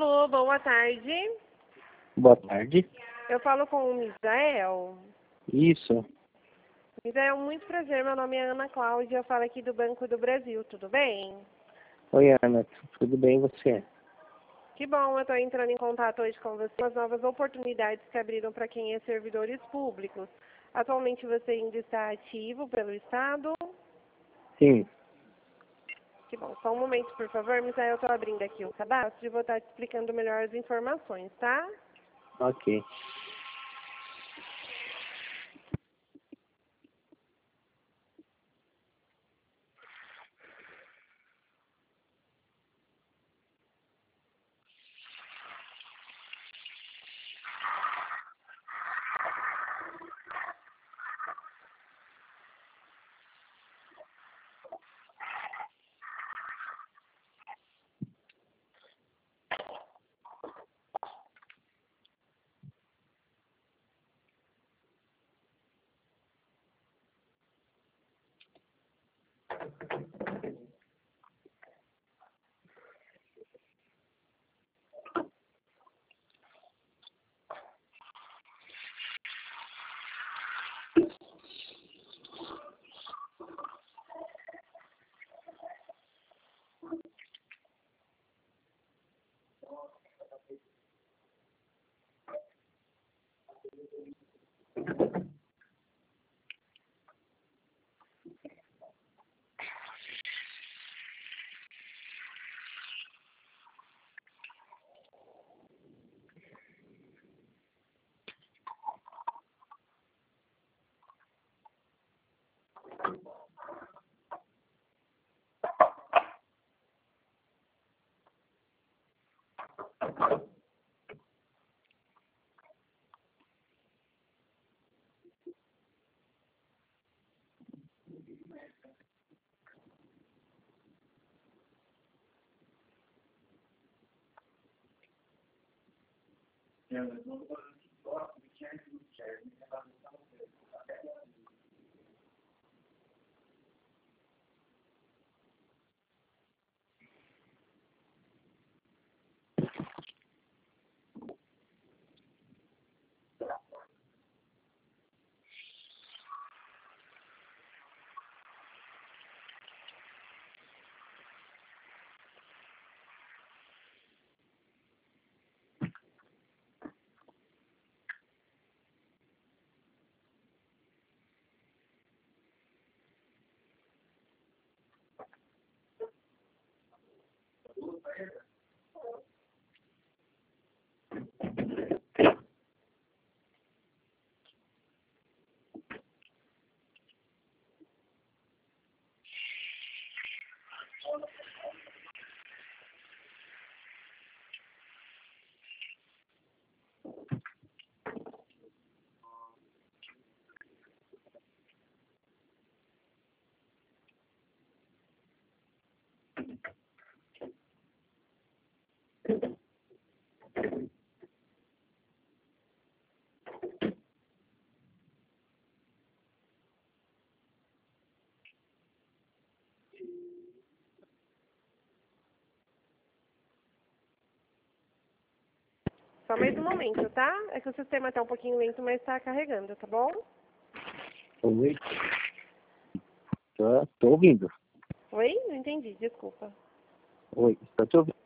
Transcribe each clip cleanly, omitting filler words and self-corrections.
Alô, boa tarde. Boa tarde. Eu falo com o Misael. Isso. Misael, muito prazer. Meu nome é Ana Cláudia. Eu falo aqui do Banco do Brasil. Tudo bem? Oi, Ana. Tudo bem, e você? Que bom, eu estou entrando em contato hoje com você com as novas oportunidades que abriram para quem é servidores públicos. Atualmente você ainda está ativo pelo Estado? Sim. Que bom. Só um momento, por favor, Misael. Eu estou abrindo aqui o cadastro e vou estar te explicando melhor as informações, tá? Ok. Só mais um momento, tá? É que o sistema está um pouquinho lento, mas está carregando, tá bom? Oi. Tô ouvindo. Oi? Não entendi, desculpa. Oi, estou te ouvindo.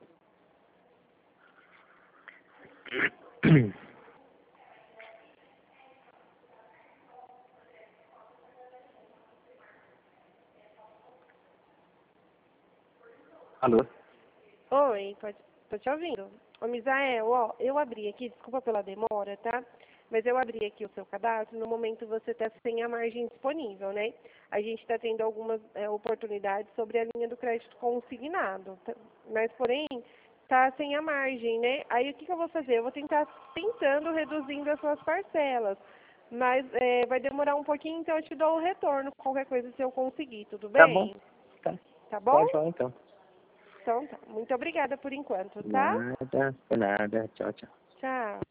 Alô? Oi, tô te ouvindo. Ô, Misael, ó, eu abri aqui, desculpa pela demora, tá? Mas eu abri aqui o seu cadastro, no momento você está sem a margem disponível, né? A gente está tendo algumas oportunidades sobre a linha do crédito consignado, mas porém está sem a margem, né? Aí o que eu vou fazer? Eu vou tentando reduzindo as suas parcelas, mas vai demorar um pouquinho, então eu te dou o retorno, qualquer coisa se eu conseguir, tudo Tá bom. bem? Tá. Tá bom? Pode falar então. Então tá. Muito obrigada por enquanto, tá? Nada, por nada. Tchau, tchau. Tchau.